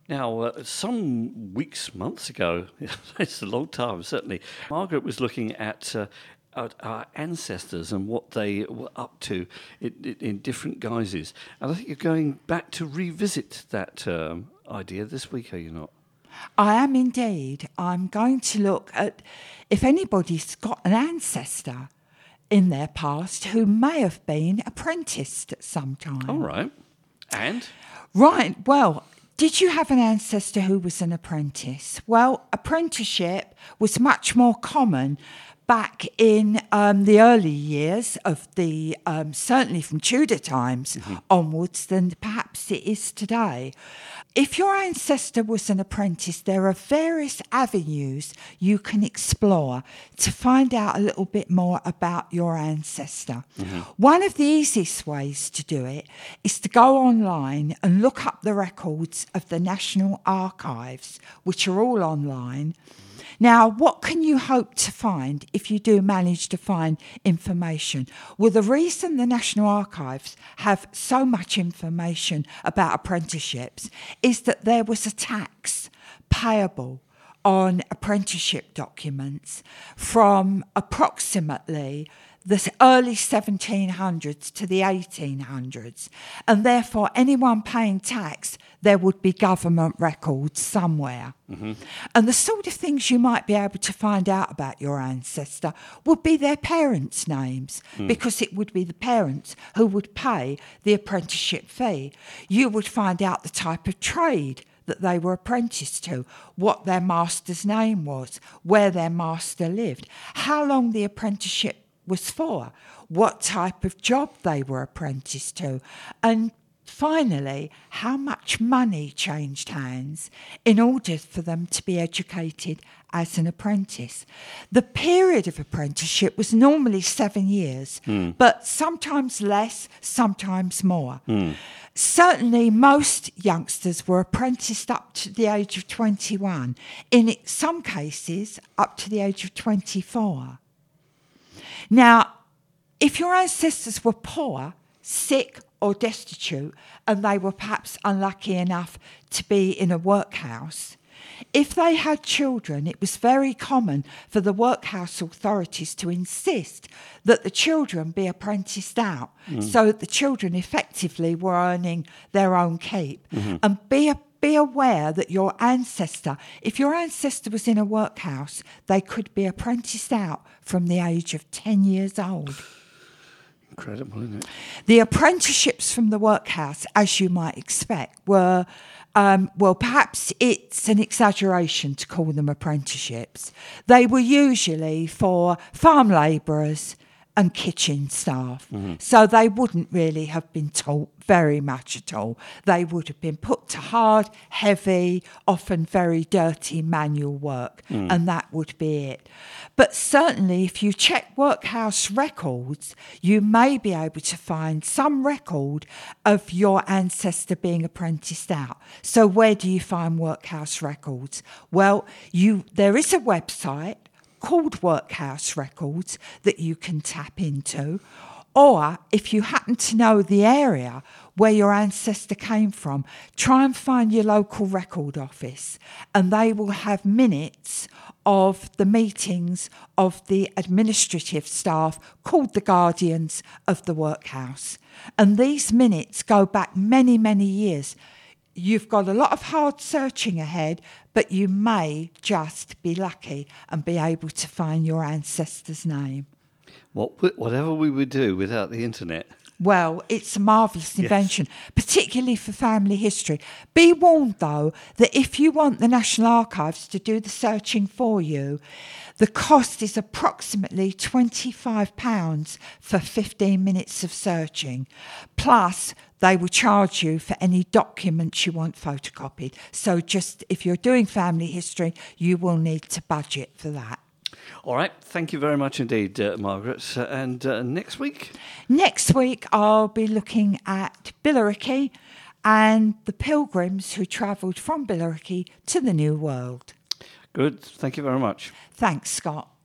Now, some weeks, months ago, it's a long time, certainly, Margaret was looking at our ancestors and what they were up to in different guises. And I think you're going back to revisit that idea this week, are you not? I am indeed. I'm going to look at if anybody's got an ancestor in their past who may have been apprenticed at some time. All right. And? Right, well, did you have an ancestor who was an apprentice? Well, apprenticeship was much more common back in the early years of the, certainly from Tudor times onwards, than perhaps it is today. If your ancestor was an apprentice, there are various avenues you can explore to find out a little bit more about your ancestor. One of the easiest ways to do it is to go online and look up the records of the National Archives, which are all online. Now, what can you hope to find if you do manage to find information? Well, the reason the National Archives have so much information about apprenticeships is that there was a tax payable on apprenticeship documents from approximately the early 1700s to the 1800s, and therefore anyone paying tax, there would be government records somewhere. And the sort of things you might be able to find out about your ancestor would be their parents' names, because it would be the parents who would pay the apprenticeship fee. You would find out the type of trade that they were apprenticed to, what their master's name was, where their master lived, how long the apprenticeship was for, what type of job they were apprenticed to, and finally, how much money changed hands in order for them to be educated as an apprentice. The period of apprenticeship was normally 7 years, but sometimes less, sometimes more. Certainly, most youngsters were apprenticed up to the age of 21, in some cases up to the age of 24. Now, if your ancestors were poor, sick or destitute, and they were perhaps unlucky enough to be in a workhouse, if they had children, it was very common for the workhouse authorities to insist that the children be apprenticed out, so that the children effectively were earning their own keep. And be aware that your ancestor, if your ancestor was in a workhouse, they could be apprenticed out from the age of 10 years old. Incredible, isn't it? The apprenticeships from the workhouse, as you might expect, were, well, perhaps it's an exaggeration to call them apprenticeships. They were usually for farm labourers and kitchen staff. So they wouldn't really have been taught very much at all. They would have been put to hard, heavy, often very dirty manual work, and that would be it. But certainly if you check workhouse records, you may be able to find some record of your ancestor being apprenticed out. So where do you find workhouse records? Well, there is a website called Workhouse Records that you can tap into, or if you happen to know the area where your ancestor came from, try and find your local record office, and they will have minutes of the meetings of the administrative staff called the guardians of the workhouse. And these minutes go back many, many years. You've got a lot of hard searching ahead, but you may just be lucky and be able to find your ancestor's name. Whatever we would do without the internet. Well, it's a marvellous invention, particularly for family history. Be warned, though, that if you want the National Archives to do the searching for you, the cost is approximately £25 for 15 minutes of searching. Plus, they will charge you for any documents you want photocopied. So just if you're doing family history, you will need to budget for that. All right. Thank you very much indeed, Margaret. And next week? Next week, I'll be looking at Billericay and the pilgrims who travelled from Billericay to the New World. Good. Thank you very much. Thanks, Scott.